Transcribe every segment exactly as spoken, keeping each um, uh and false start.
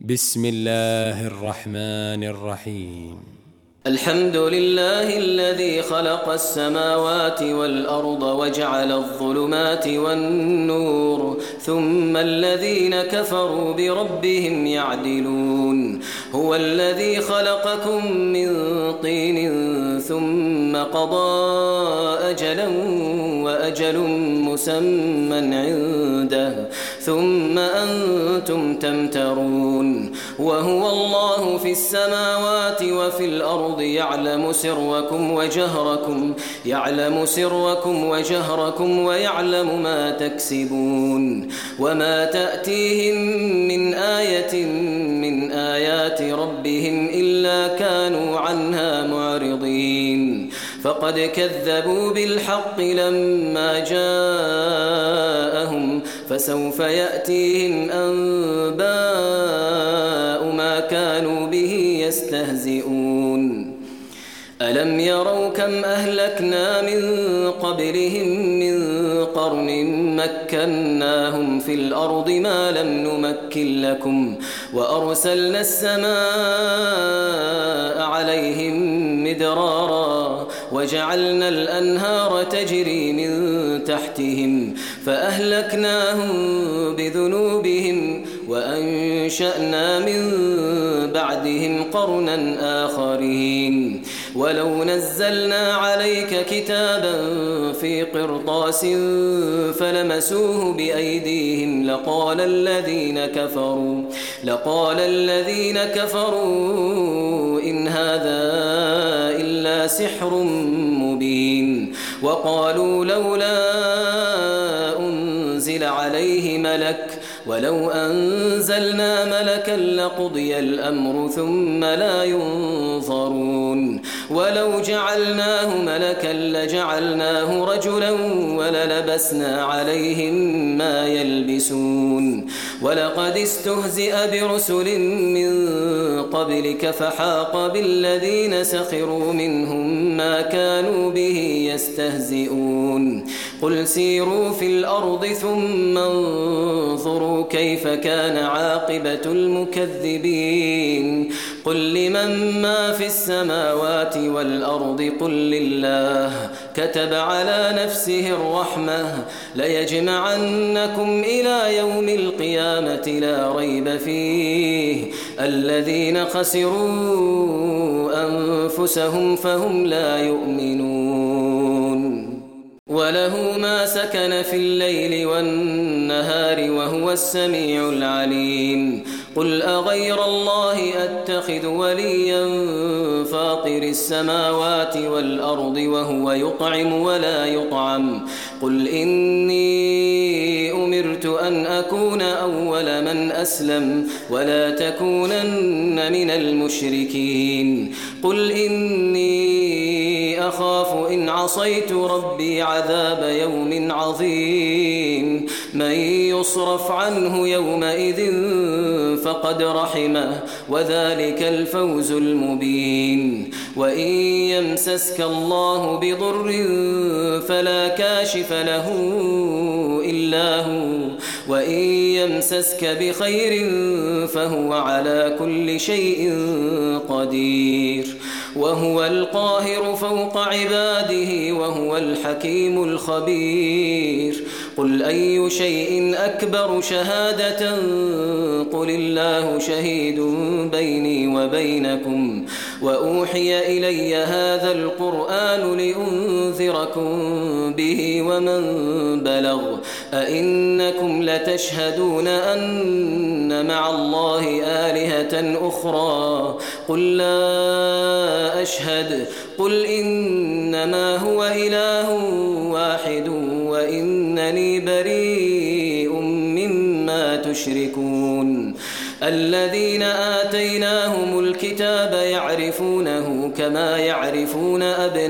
بسم الله الرحمن الرحيم. الحمد لله الذي خلق السماوات والأرض وجعل الظلمات والنور ثم الذين كفروا بربهم يعدلون. هو الذي خلقكم من طين ثم قضى أجلا وأجل مسمى عنده ثم أنتم تمترون. وهو الله في السماوات وفي الأرض يعلم سركم وجهركم يعلم سركم وجهركم ويعلم ما تكسبون. وما تأتيهم من آية من آيات ربهم إلا كانوا عنها معرضين. فقد كذبوا بالحق لما جاءهم فسوف يأتيهم أنباء ما كانوا به يستهزئون. ألم يروا كم أهلكنا من قبلهم من قرن مكناهم في الأرض ما لم نمكن لكم وأرسلنا السماء عليهم مدرارا وجعلنا الأنهار تجري من تحتهم فأهلكناهم بذنوبهم وأنشأنا من بعدهم قرنا آخرين. ولو نزلنا عليك كتابا في قرطاس فلمسوه بأيديهم لقال الذين كفروا لقال الذين كفروا إن هذا إلا سحر مبين. وقالوا لولا أنزل عليه ملك ولو أنزلنا ملكا لقضي الأمر ثم لا ينظرون. ولو جعلناه ملكا لجعلناه رجلا وللبسنا عليهم ما يلبسون. ولقد استهزئ برسل من قبلك فحاق بالذين سخروا منهم ما كانوا به يستهزئون. قل سيروا في الأرض ثم انظروا كيف كان عاقبة المكذبين. قل لمن ما في السماوات والأرض قل لله كتب على نفسه الرحمة ليجمعنكم إلى يوم القيامة لا ريب فيه الذين خسروا أنفسهم فهم لا يؤمنون. وله ما سكن في الليل والنهار وهو السميع العليم. قل أغير الله أتخذ وليا فاطر السماوات والأرض وهو يطعم ولا يطعم. قل إني أمرت أن أكون أول من أسلم ولا تكونن من المشركين. قل إني أخاف إن عصيت ربي عذاب يوم عظيم. من يصرف عنه يومئذ فقد رحمه وذلك الفوز المبين. وإن يمسسك الله بضر فلا كاشف له إلا هو وإن يمسسك بخير فهو على كل شيء قدير. وهو القاهر فوق عباده وهو الحكيم الخبير. قل أي شيء أكبر شهادة قل الله شهيد بيني وبينكم وأوحي إلي هذا القرآن لأنذركم به ومن بلغ. أئنكم لتشهدون أن مع الله آلهة أخرى قل لا أشهد. قل إنما هو إله واحد وإنني بريء مما تشركون. الذين آتيناهم الكتاب يعرفونه كما يعرفون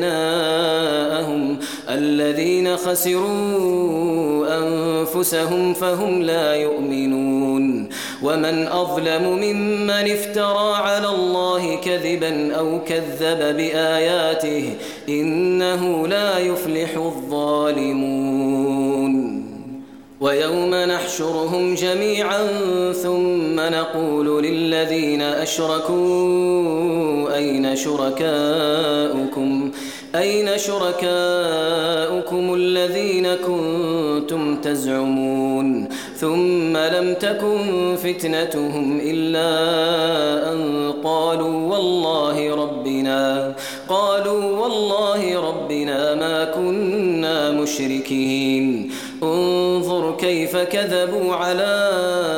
أبناءهم الذين خسروا أنفسهم فهم لا يؤمنون. ومن أظلم ممن افترى على الله كذبا أو كذب بآياته إنه لا يفلح الظالمون. ويوم نحشرهم جميعا ثم نقول للذين أشركوا أين شركاؤكم أين شركاؤكم الذين كنتم تزعمون ثم لم تكن فتنتهم إلا أن قالوا والله ربنا قالوا والله ربنا ما كنا مشركين انظر كيف كذبوا على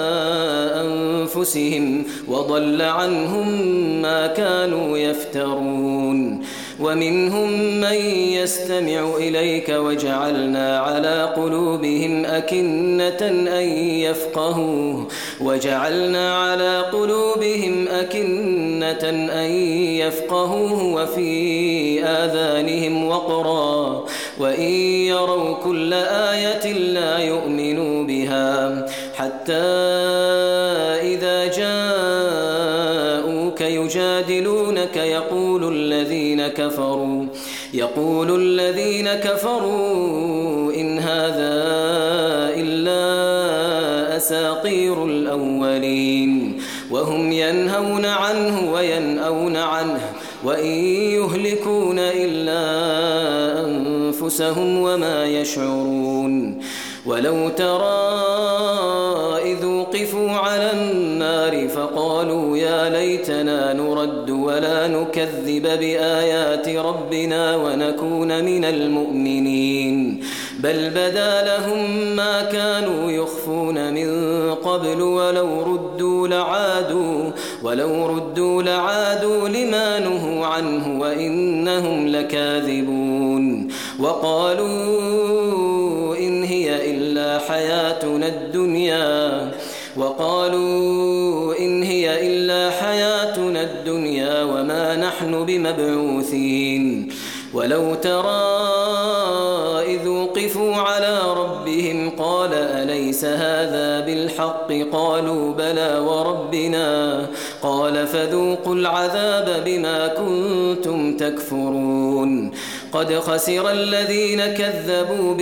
أنفسهم وضل عنهم ما كانوا يفترون ومنهم من يستمع إليك وجعلنا على قلوبهم أكنة أن يفقهوه وجعلنا على قلوبهم أكنة أن يفقهوه وفي آذانهم وقرا وإن يروا كل آية لا يؤمنوا بها حتى إذا جاءوك يجادلونك يقول الذين كفروا يقول الذين كفروا إن هذا إلا أساطير الأولين وهم ينهون عنه وينأون عنه وإن يهلكون إلا أنفسهم وما يشعرون ولو ترى إذ وقفوا على النار فقالوا يا ليتنا نرد ولا نكذب بآيات ربنا ونكون من المؤمنين بل بدا لهم ما كانوا يخفون من قبل ولو ردوا لعادوا ولو ردوا لعادوا لما نهوا عنه وإنهم لكاذبون وقالوا إن هي إلا حياتنا الدنيا وقالوا إن هي إلا حياتنا الدنيا وما نحن بمبعوثين ولو ترى إذ وقفوا على ربهم قال أليس هذا بالحق قالوا بلى وربنا قال فذوقوا العذاب بما كنتم تكفرون قد خسر الذين كذبوا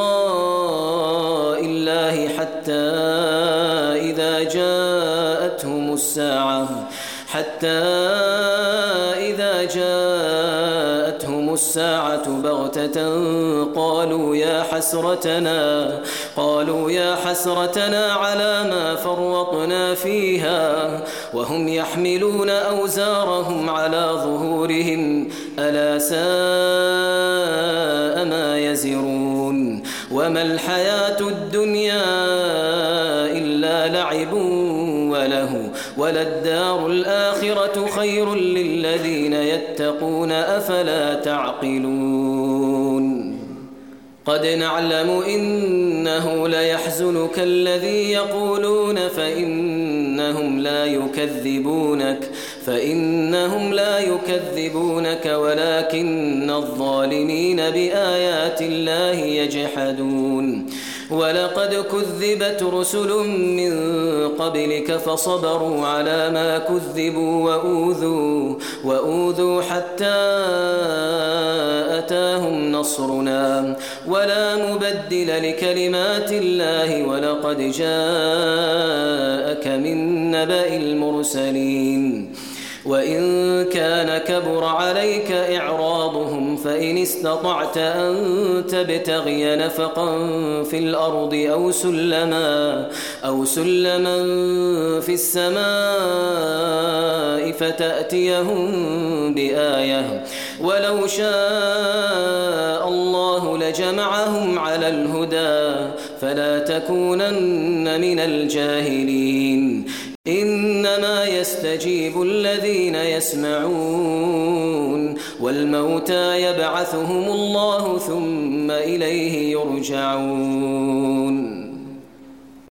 بلقاء الله حتى إذا جاءتهم الساعة حتى إذا جاءتهم الساعة بغتة قالوا يا حسرتنا قالوا يا حسرتنا على ما فرطنا فيها وهم يحملون أوزارهم على ظهورهم ألا ساء ما يزرون وما الحياة الدنيا إلا لعب وله وللدار الآخرة خير للذين يتقون أفلا تعقلون قد نعلم إنه ليحزنك الذي يقولون فإنهم لا يكذبونك فإنهم لا يكذبونك ولكن الظالمين بآيات الله يجحدون ولقد كذبت رسل من قبلك فصبروا على ما كذبوا وأوذوا وأوذوا حتى أتاهم نصرنا ولا مبدل لكلمات الله ولقد جاءك من نبأ المرسلين وإن كان كبر عليك إعراضهم فإن استطعت أن تبتغي نفقا في الأرض أو سلما أو سلما في السماء فتأتيهم بآية ولو شاء الله لجمعهم على الهدى فلا تكونن من الجاهلين إنما يستجيب الذين يسمعون والموتى يبعثهم الله ثم إليه يرجعون